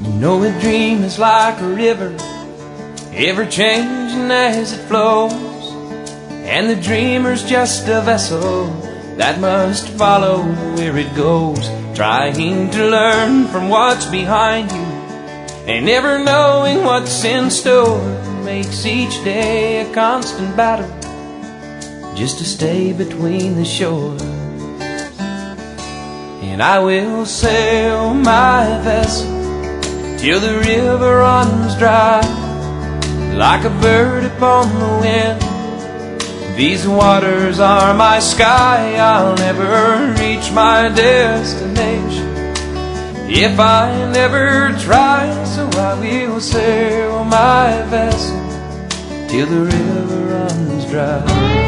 You know a dream is like a river, ever changing as it flows, and the dreamer's just a vessel that must follow where it goes, trying to learn from what's behind you and never knowing what's in store. Makes each day a constant battle just to stay between the shore. And I will sail my vessel till the river runs dry, like a bird upon the wind. These waters are my sky. I'll never reach my destination if I never try. So I will sail my vessel till the river runs dry.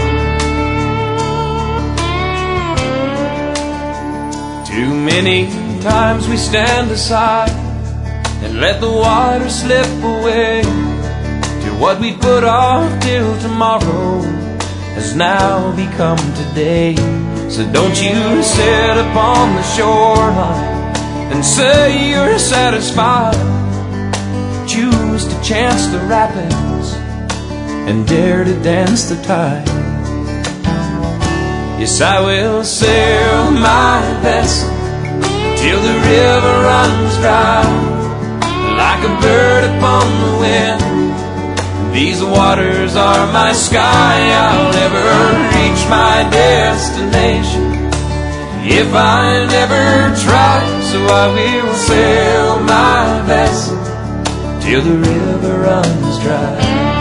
Too many times we stand aside and let the water slip away, to what we put off till tomorrow has now become today. So don't you sit upon the shoreline and say you're satisfied. Choose to chance the rapids and dare to dance the tide. Yes, I will sail my vessel till the river runs dry, like a bird upon the wind. These waters are my sky. I'll never reach my destination if I never try. So I will sail my vessel till the river runs dry.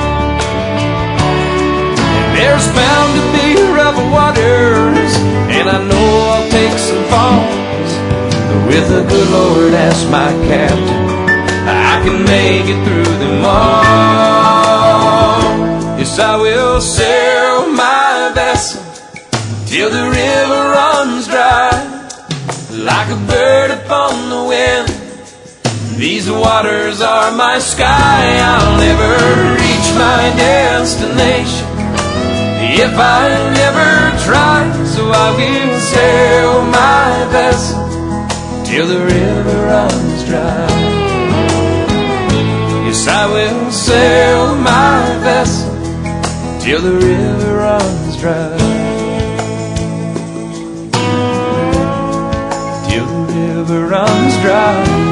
And there's bound to be rough waters, and I know I'll take some falls, but with the good Lord as my captain, I can make it through them all. Yes, I will sail my vessel till the river runs dry, like a bird upon the wind. These waters are my sky. I'll never reach my destination if I never try. So I will sail my vessel till the river runs dry. Yes, I will sail my vessel till the river runs dry. Till the river runs dry.